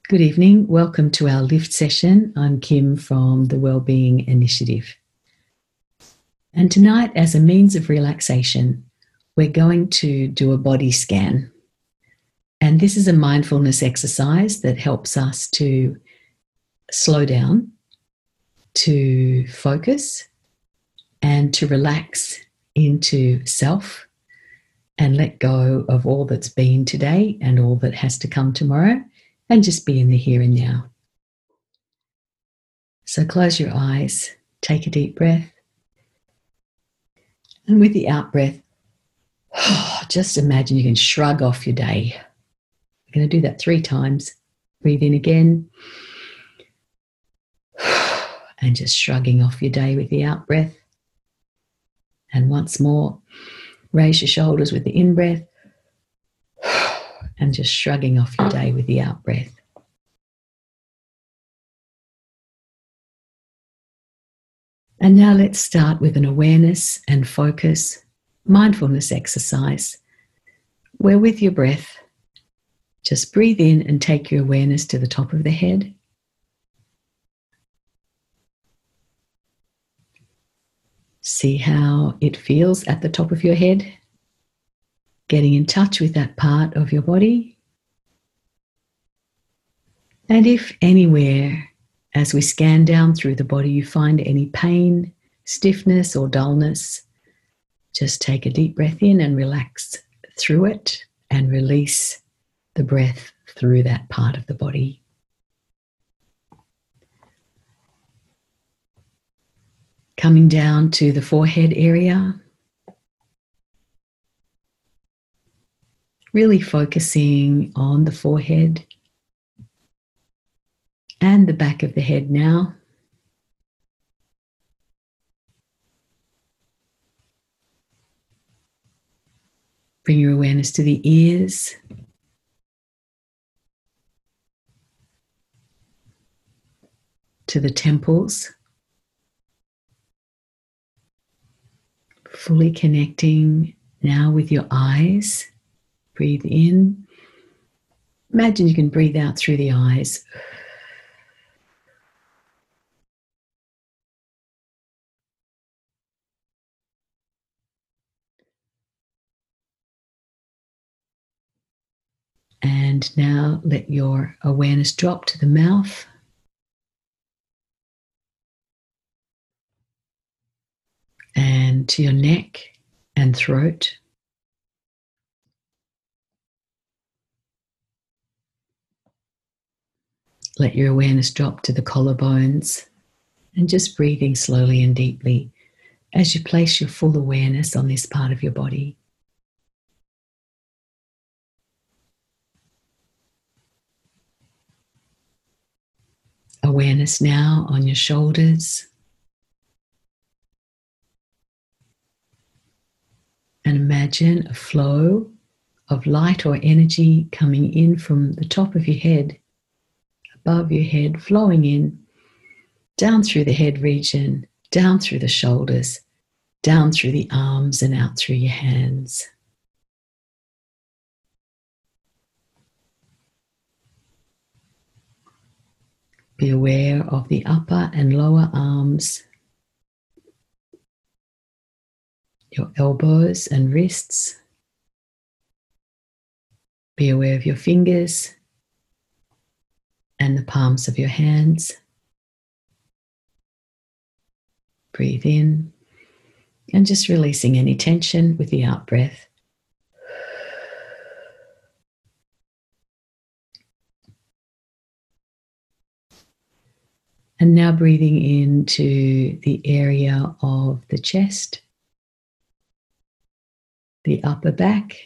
Good evening. Welcome to our lift session. I'm Kim from the Wellbeing Initiative. And tonight, as a means of relaxation, we're going to do a body scan. And this is a mindfulness exercise that helps us to slow down, to focus, and to relax into self and let go of all that's been today and all that has to come tomorrow, and just be in the here and now. So close your eyes, take a deep breath, and with the out breath, just imagine you can shrug off your day. We're going to do that 3 times. Breathe in again, and just shrugging off your day with the out breath. And once more, raise your shoulders with the in breath, and just shrugging off your day with the out breath. And now let's start with an awareness and focus mindfulness exercise where with your breath, just breathe in and take your awareness to the top of the head. See how it feels at the top of your head, getting in touch with that part of your body. And if anywhere, as we scan down through the body, you find any pain, stiffness, or dullness, just take a deep breath in and relax through it and release the breath through that part of the body. Coming down to the forehead area, really focusing on the forehead and the back of the head now. Bring your awareness to the ears, to the temples, fully connecting now with your eyes. Breathe in. Imagine you can breathe out through the eyes. And now let your awareness drop to the mouth. And to your neck and throat. Let your awareness drop to the collarbones, and just breathing slowly and deeply as you place your full awareness on this part of your body. Awareness now on your shoulders. And imagine a flow of light or energy coming in from the top of your head, above your head, flowing in, down through the head region, down through the shoulders, down through the arms and out through your hands. Be aware of the upper and lower arms, your elbows and wrists. Be aware of your fingers and the palms of your hands. Breathe in and just releasing any tension with the out breath. And now breathing into the area of the chest, the upper back.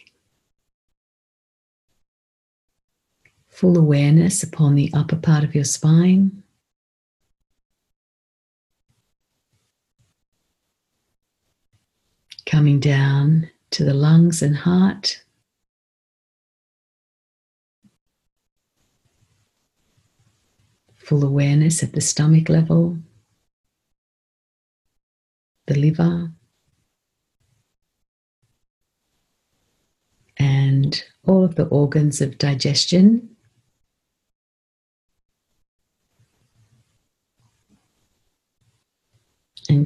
Full awareness upon the upper part of your spine. Coming down to the lungs and heart. Full awareness at the stomach level, the liver, and all of the organs of digestion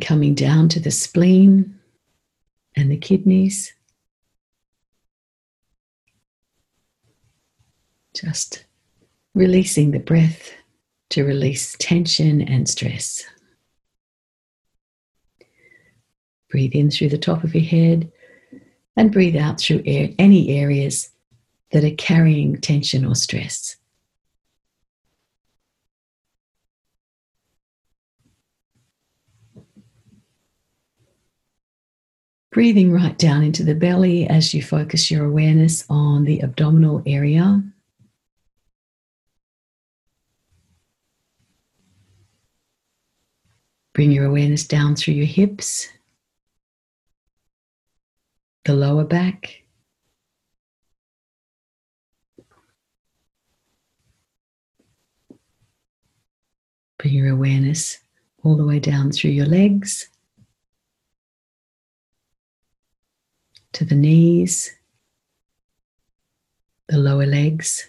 coming down to the spleen and the kidneys. Just releasing the breath to release tension and stress. Breathe in through the top of your head and breathe out through any areas that are carrying tension or stress. Breathing right down into the belly as you focus your awareness on the abdominal area. Bring your awareness down through your hips, the lower back, bring your awareness all the way down through your legs, to the knees, the lower legs,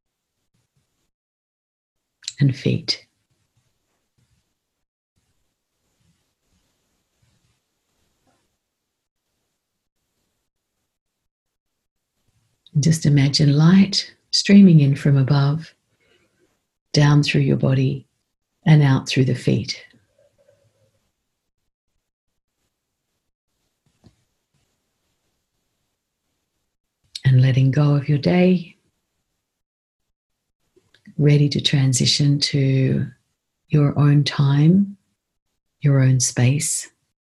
and feet. Just imagine light streaming in from above, down through your body and out through the feet. And letting go of your day, ready to transition to your own time, your own space.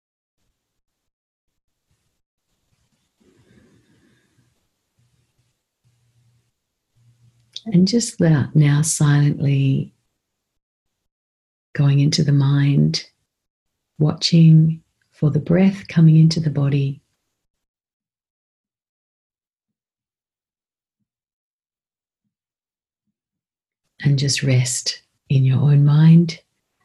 And just now silently going into the mind, watching for the breath coming into the body. And just rest in your own mind.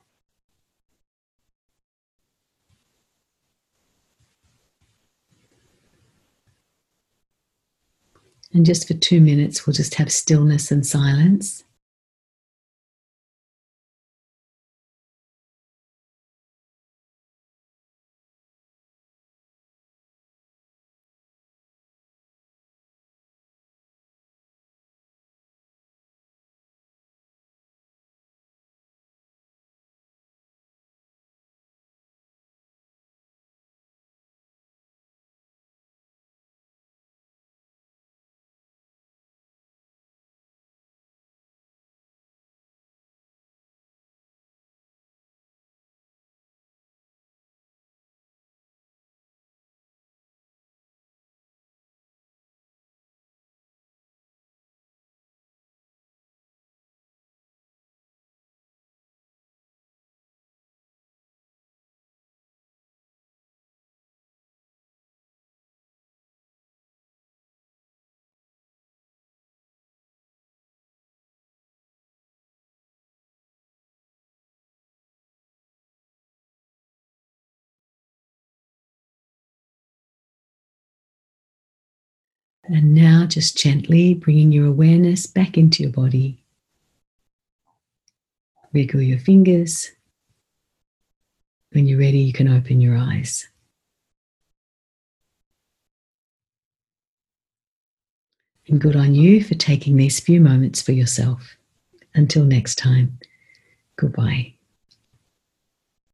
And just for 2 minutes, we'll just have stillness and silence. And now just gently bringing your awareness back into your body. Wiggle your fingers. When you're ready, you can open your eyes. And good on you for taking these few moments for yourself. Until next time, goodbye.